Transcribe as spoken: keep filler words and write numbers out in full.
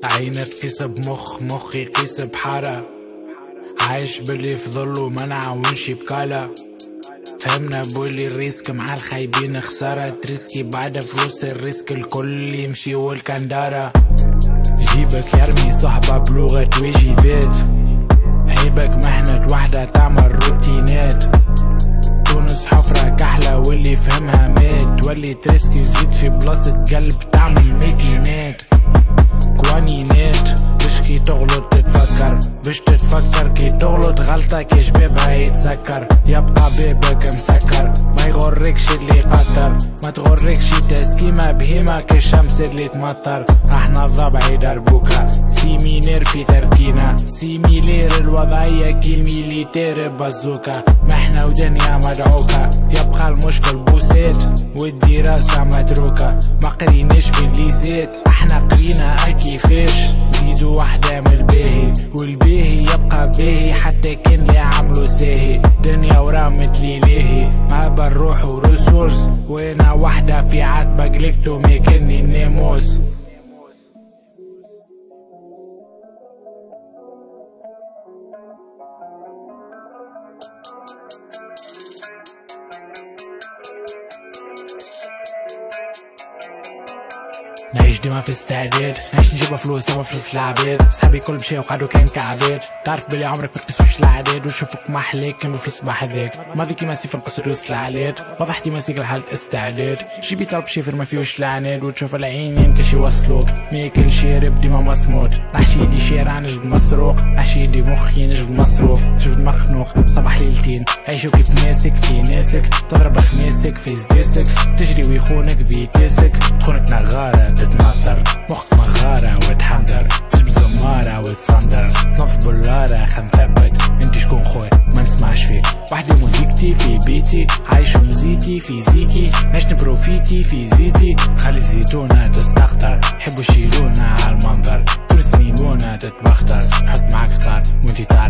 عينك قيس بمخ مخي قيس بحارة، عايش باللي في ظله منع ونشي بكالا. فهمنا بولي الريسك مع الخايبين خسارة، تريسكي بعد فلوس الريسك الكل يمشي والكندارة. جيبك يرمي صحبة بلغة واجبات، عيبك مهنة وحدة تعمل روتينات. تونس حفرة كحلة واللي فهمها مات، واللي تريسكي زيد في بلاصة قلب تعمل ماكينات. كوانينات باش كي تغلط تتفكر، باش تتفكر كي تغلط غلطة كي شبابها يتسكر. يبقى بابك مسكر ما يغركش اللي قطر، ما تغركش تسكيمة بهيمة كالشمس اللي تمطر. احنا الضبع يدربوكا سيمينير في تركينا، سيميلير الوضعية كي الميليتير بازوكا. محنا ودنيا مدعوكة يبقى المشكل بوسات والدراسة متروكة. ما قريناش في الليزات احنا قرينا كيفاش، زيدوا واحدة من الباهي والباهي يبقى باهي حتى كان اللي عملو ساهي. دنيا ورامت لي لاهي ما بنروح ورسورس، وانا واحدة في عتبة قلقتو ماكني الناموس. نعيش ديما في استعداد، نعيش نجيبها فلوس ديما فلوس العباد. صحابي كل مشاو وقعدو كان كعباد، تعرف بلي عمرك ما تقيسوش العداد. وشوفك محليك كان بفلوس بحذاك، ماضي كيما سيف نقص روس العالات. وضحتي ماسك لحالة استعداد، جيبي طلب شيفر ما فيهوش العناد. وتشوف العينين كاش يوصلوك ماكل شارب ديما مصمود. نحشي يدي شارع نجبد مسروق، نحشي يدي مخي نجبد مصروف. نجبد مخنوق صباح ليلتين عيشو كي تماسك في ناسك، تضرب خماسك في زداسك. تجري ويخونك بيتاسك، تخونك نغارة تتنطر، مخك مغارة وتحندر. تجبد زمارة وتصندر، تنف بولارة خنثبت. انت شكون خويا ما نسمعش فيك، وحدي موزيكتي في بيتي، عايش موزيتي في زيتي. عشت بروفيتي في زيتي، خلي الزيتونة تستخطر. حبوا يشيلونا عالمنظر، ترسمي بونا تتبختر. حط معاك خطار وانتي